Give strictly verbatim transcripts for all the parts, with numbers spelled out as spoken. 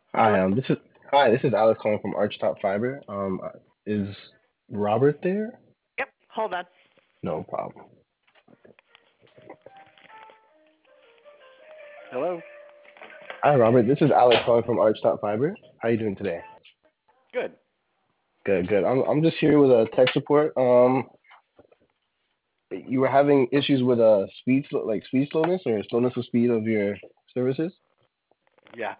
Hi, Hello? um, this is hi, this is Alex calling from Archtop Fiber. Um, is Robert there? Yep, hold on. No problem. Hello? Hi, Robert. This is Alex calling from Archtop Fiber. How you doing today? Good. Good, good. I'm I'm just here with a tech support. Um, you were having issues with uh speed slow, like speed slowness or slowness of speed of your services. Yeah.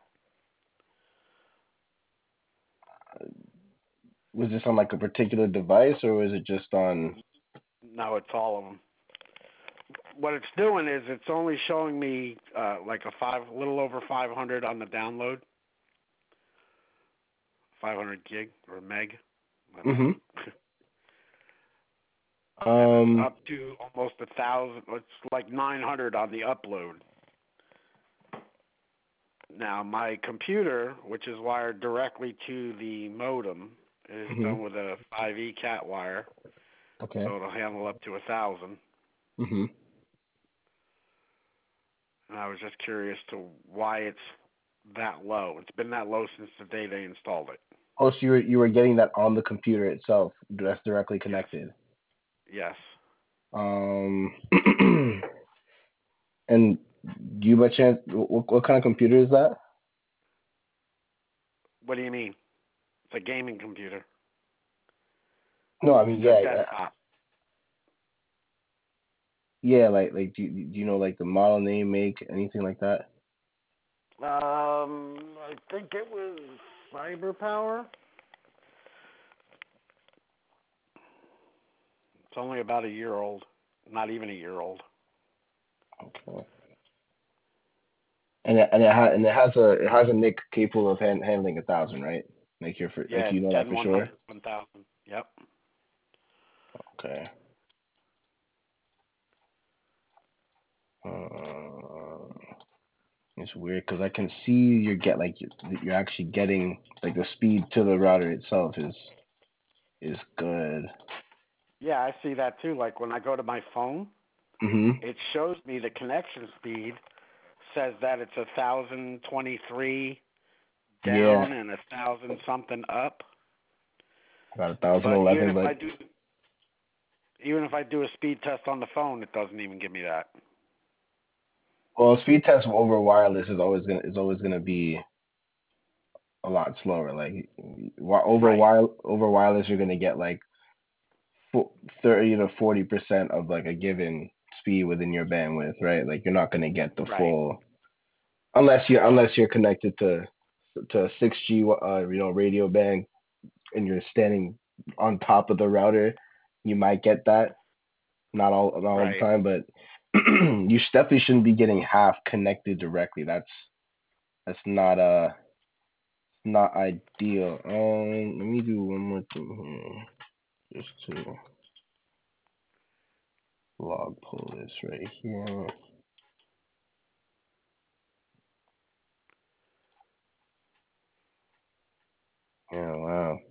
Was this on like a particular device or was it just on? No, it's all of them. What it's doing is it's only showing me uh, like a five, a little over five hundred on the download, five hundred gig or meg. I don't Mm-hmm. know. And it's Um. up to almost a thousand. It's like nine hundred on the upload. Now my computer, which is wired directly to the modem, is Hmm. done with a five E cat wire, Okay. so it'll handle up to a thousand. Hmm. And I was just curious to why it's that low. It's been that low since the day they installed it. Oh, so you were you were getting that on the computer itself, that's directly Yes. connected. Yes. Um, and do you by chance, what, what kind of computer is that? What do you mean? It's a gaming computer. No, I mean, It's a yeah, uh, desktop. yeah, like, like, do you, do you know, like, the model name, make, anything like that? Um, I think it was Cyber Power. It's only about a year old. Not even a year old. Okay. And it, and it has and it has a it has a nick capable of hand, handling a thousand, right? Like you're for, like Yeah, you it's know that Gen for one sure. hundred, one thousand. Yep. Okay. Uh, it's weird because I can see you get like you- you're actually getting like the speed to the router itself is is good. Yeah, I see that too. Like when I go to my phone, Mhm. it shows me the connection speed. Says that it's a thousand twenty-three Yeah, down and a thousand something up. about a thousand But even eleven, if but I do, even if I do a speed test on the phone, it doesn't even give me that. well, speed test over wireless is always gonna is always gonna be a lot slower. Like wi- over Right, wire over wireless, you're gonna get like fo- thirty to forty percent of like a given speed within your bandwidth, right? Like you're not gonna get the right, full unless you unless you're connected to to six G uh, you know radio band and you're standing on top of the router, you might get that. Not all not all the right. time, but you sh- definitely shouldn't be getting half connected directly. That's that's not uh not ideal. Um, let me do one more thing here, just to log pull this right here. Yeah, wow.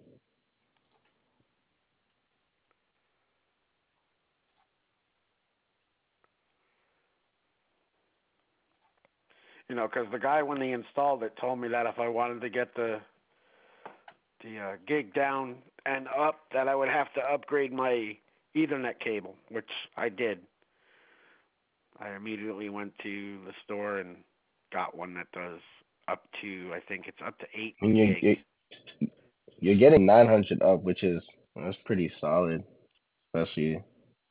You know, because the guy when he installed it told me that if I wanted to get the the uh, gig down and up, that I would have to upgrade my Ethernet cable, which I did. I immediately went to the store and got one that does up to, I think it's up to eight I mean, you're gig. you're, you're getting nine hundred up, which is that's pretty solid, especially.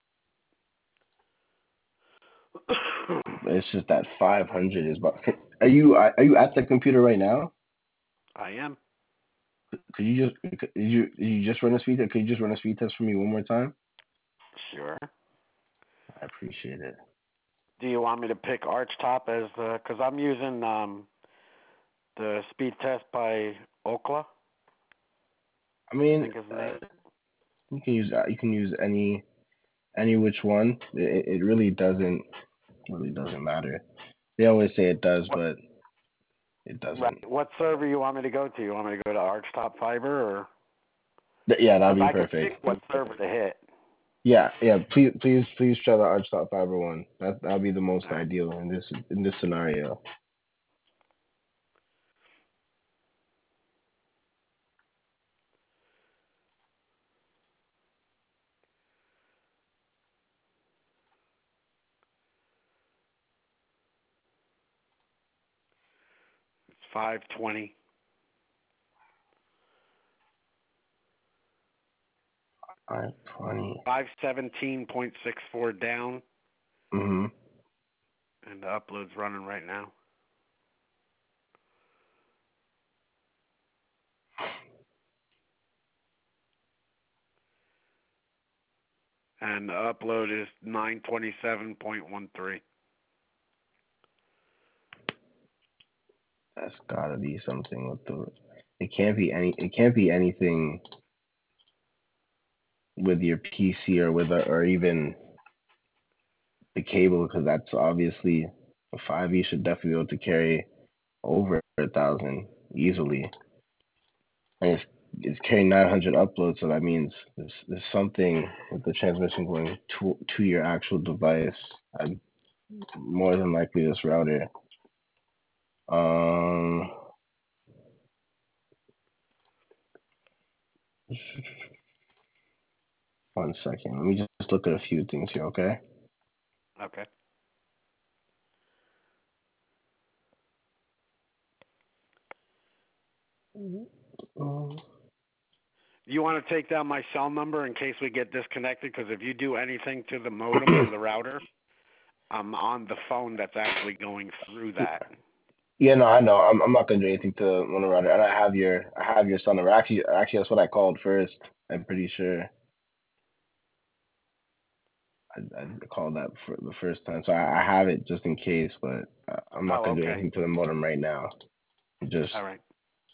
It's just that five hundred is. But are you are you at the computer right now? I am. Could you just could you did you just run a speed test? Could you just run a speed test for me one more time? Sure. I appreciate it. Do you want me to pick Archtop as the? Because I'm using um the speed test by Okla, I I mean, think is the uh, name. you can use you can use any any which one. It, it really doesn't really doesn't matter. They always say it does, What? but it Right. doesn't. What server you want me to go to? You want me to go to Archtop Fiber or? Th- Yeah, that'd Because be I could perfect. pick what server to hit. Yeah, yeah. Please, please, please try the Archtop Fiber one. That that'll be the most All right. ideal in this in this scenario. five twenty. five twenty. five seventeen point six four down, Mm-hmm. and the upload's running right now. And the upload is nine twenty-seven point one three. That's gotta be something with the. It can't be any. It can't be anything with your P C or with a, or even the cable, because that's obviously a five E should definitely be able to carry over a thousand easily. And it's it's carrying nine hundred uploads, so that means there's, there's something with the transmission going to to your actual device. I'm more than likely this router. Um, one second. Let me just look at a few things here, okay? Okay. Um, You want to take down my cell number in case we get disconnected? Because if you do anything to the modem or the router, I'm on the phone that's actually going through that. yeah, no, I know. I'm I'm not gonna do anything to one router, and I have your I have your son number. Actually, actually, that's what I called first. I'm pretty sure I, I called that for the first time, so I, I have it just in case. But uh, I'm not Oh, gonna do okay. anything to the modem right now. Just All right.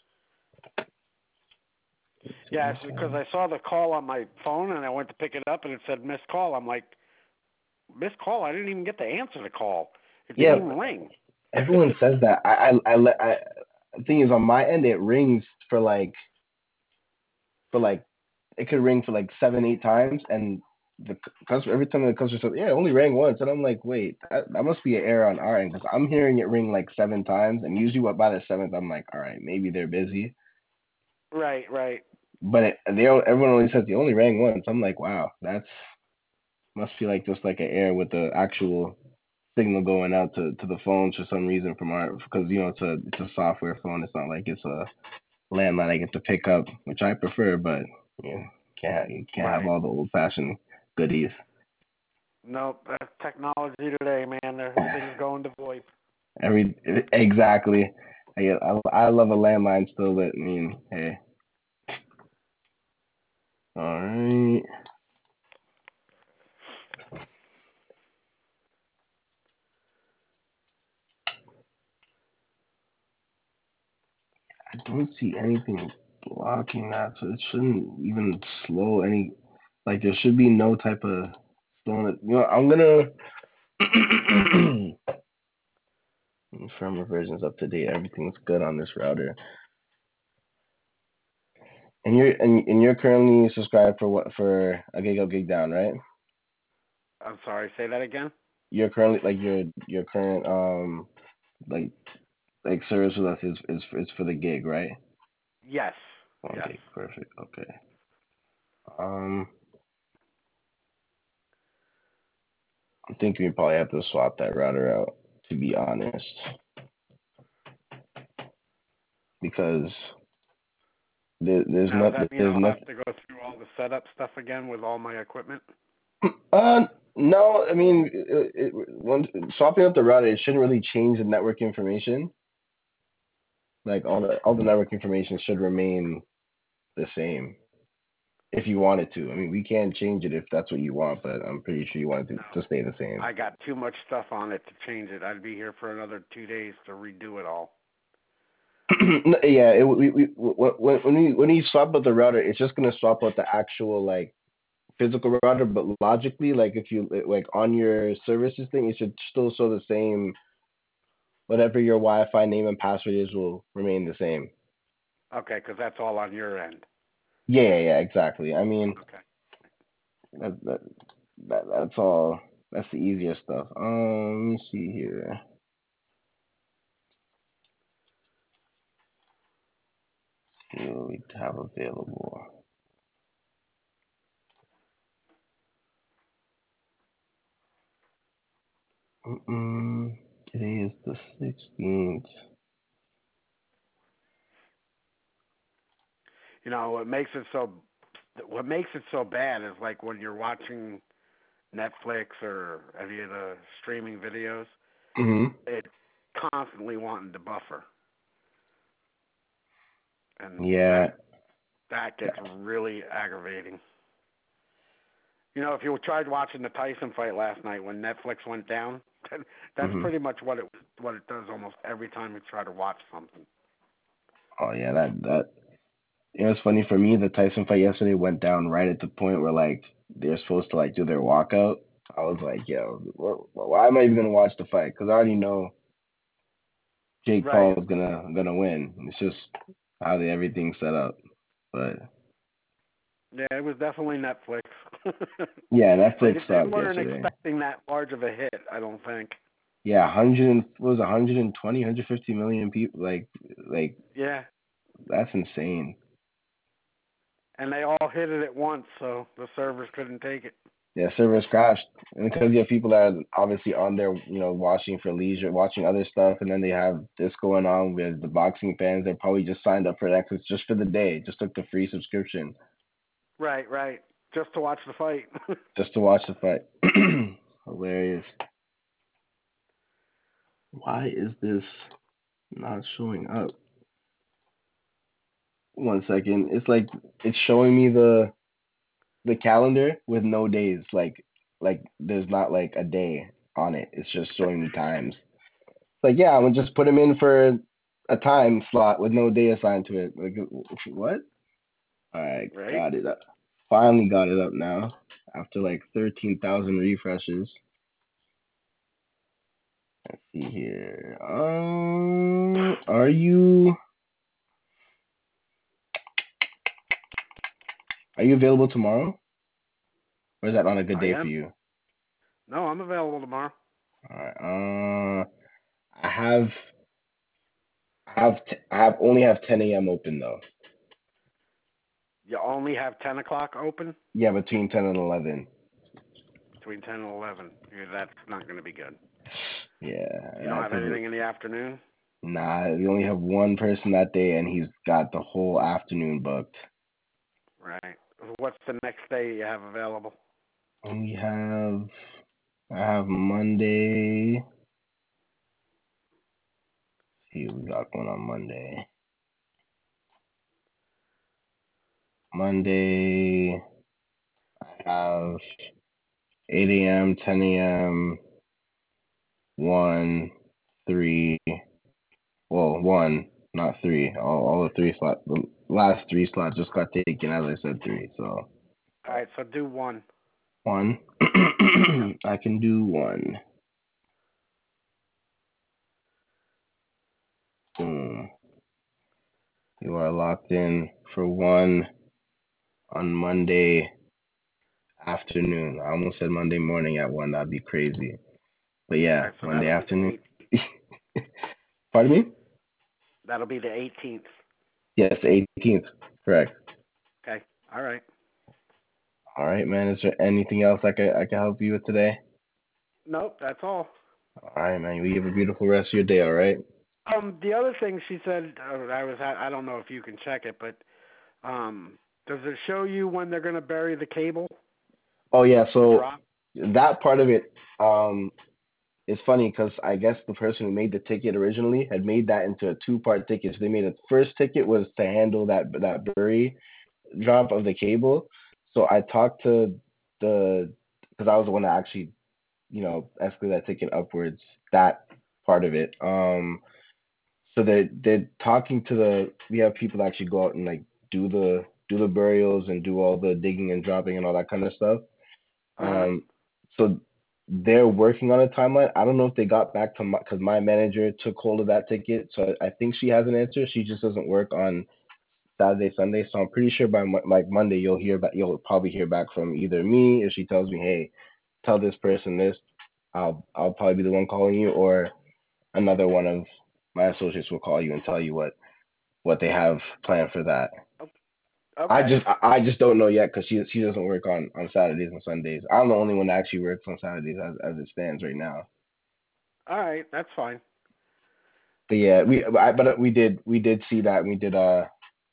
Yeah, it's because I saw the call on my phone and I went to pick it up and it said missed call. I'm like, missed call? I didn't even get to answer the call. It didn't yeah, even ring. everyone says that. I I I, let- I the thing is on my end it rings for like for like it could ring for like seven eight times, and the customer every time the customer says yeah it only rang once, and I'm like wait that, that must be an error on our end because I'm hearing it ring like seven times, and usually what by the seventh I'm like all right maybe they're busy, Right, right. but it, they all- everyone only says they only rang once. I'm like wow that's must be like just like an error with the actual signal going out to, to the phones for some reason from our because you know it's a it's a software phone. It's not like it's a landline I get to pick up, which I prefer, but you know, can't you can't have Right. all the old fashioned goodies. Nope, that's technology today, man. Everything's going to VoIP. Every exactly. I, I I love a landline still, but I mean, hey, all right. I don't see anything blocking that, so it shouldn't even slow any. Like there should be no type of slowing it. You know, I'm gonna. Firmware version's up to date. Everything's good on this router. And you're and, and you're currently subscribed for what for a gig up, gig down, right? I'm sorry, say that again? You're currently like your your current um like like service with us is is is for the gig, right? Yes. Yes. Okay, perfect. Okay. Um, I'm thinking we probably have to swap that router out to be honest, because there, there's Now, does not that mean there's I'll nothing. have to go through all the setup stuff again with all my equipment? Uh, no, I mean, it, it, once swapping up the router, it shouldn't really change the network information. Like all the all the network information should remain the same if you wanted to. I mean, we can change it if that's what you want, but I'm pretty sure you want it No. to, to stay the same. I got too much stuff on it to change it. I'd be here for another two days to redo it all. No, yeah, it, we, we, when when we when we swap out the router, it's just gonna swap out the actual like physical router, but logically, like if you like on your services thing, it should still show the same. Whatever your Wi-Fi name and password is will remain the same. Okay, because that's all on your end. Yeah, yeah, yeah, exactly. I mean, Okay. that, that, that that's all. That's the easier stuff. Um, let me see here. See what we have available. Mm-mm. Today is the sixteenth. You know what makes it so what makes it so bad is like when you're watching Netflix or any of the streaming videos, Hmm. it's constantly wanting to buffer, and that Yeah. that gets really aggravating. You know, if you tried watching the Tyson fight last night when Netflix went down, that's Hmm. pretty much what it what it does almost every time you try to watch something. Oh yeah, that that you know, it's funny for me. The Tyson fight yesterday went down right at the point where like they're supposed to like do their walkout. I was like, yo, wh- why am I even gonna watch the fight? Because I already know Jake Right. Paul is gonna gonna win. It's just how they everything's set up. But Yeah, it was definitely Netflix. yeah, they Netflix they sucked weren't yesterday. expecting that large of a hit, I don't think. Yeah, one hundred and, what was it, one hundred twenty, one hundred fifty million people. Like like Yeah, that's insane. and they all hit it at once, so the servers couldn't take it. Yeah, servers crashed, and because you have people that are obviously on there, you know, watching for leisure, watching other stuff, and then they have this going on with the boxing fans. They probably just signed up for that 'cause just for the day, just took the free subscription Right, right. Just to watch the fight. just to watch the fight. Hilarious. Why is this not showing up? One second. It's like it's showing me the the calendar with no days. Like like there's not like a day on it. It's just showing me times. Like, yeah, I'm gonna just put him in for a time slot with no day assigned to it. Like, what? All right, right? got it up. Finally got it up now after like thirteen thousand refreshes. Let's see here. Um, are you are you available tomorrow, or is that not a good I day for am. you? No, I'm available tomorrow. All right. Uh, I have I have t- I have only have ten a m open though. You only have ten o'clock open Yeah, between ten and eleven. between ten and eleven. Yeah, that's not going to be good. You don't Yeah, have because anything in the afternoon? nah, we only have one person that day, and he's got the whole afternoon booked. Right. What's the next day you have available? We have I have Monday. Let's see what we got going on Monday. Monday I have eight a m, ten a m, one, three. Well, one, not three. All, all the three slots. The last three slots just got taken, as I said, three. So All right, so do one. one. Yep. I can do one. Boom. You are locked in for one on Monday afternoon. I almost said Monday morning at one. That'd be crazy. But All yeah, right, so Monday that'll be the afternoon. eight. Pardon me? That'll be the eighteenth. Yes, eighteenth. Correct. Okay. All right. All right, man. Is there anything else I can I can help you with today? Nope, that's all. All right, man. You have a beautiful rest of your day. All right. Um, the other thing she said, uh, I was, I don't know if you can check it, but um, does it show you when they're going to bury the cable, Oh yeah. the So drop? that part of it, um, is funny because I guess the person who made the ticket originally had made that into a two part ticket. So they made a first ticket was to handle that that bury drop of the cable. So I talked to the because I was the one that actually you know escalated that ticket upwards. That part of it. Um, so they they're talking to the we have people that actually go out and like do the do the burials and do all the digging and dropping and all that kind of stuff. Uh huh. Um, so they're working on a timeline. I don't know if they got back to my because my manager took hold of that ticket, so I think she has an answer. She just doesn't work on Saturday, Sunday. So I'm pretty sure by Mo- like Monday you'll hear back. You'll probably hear back from either me if she tells me, hey, tell this person this. I'll I'll probably be the one calling you, or another one of my associates will call you and tell you what what they have planned for that. I Okay. just I I just don't know yet because she she doesn't work on on Saturdays and Sundays. I'm the only one that actually works on Saturdays as as it stands right now. All right, that's fine. But yeah, we I, but we did we did see that and we did uh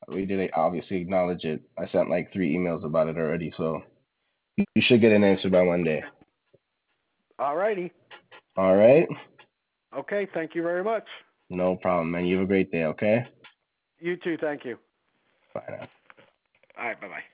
We did obviously acknowledge it. I sent like three emails about it already, so you should get an answer by Monday. All righty. All right? Okay, thank you very much. No problem, man. You have a great day, okay? You too, thank you. Bye now. All right, bye-bye.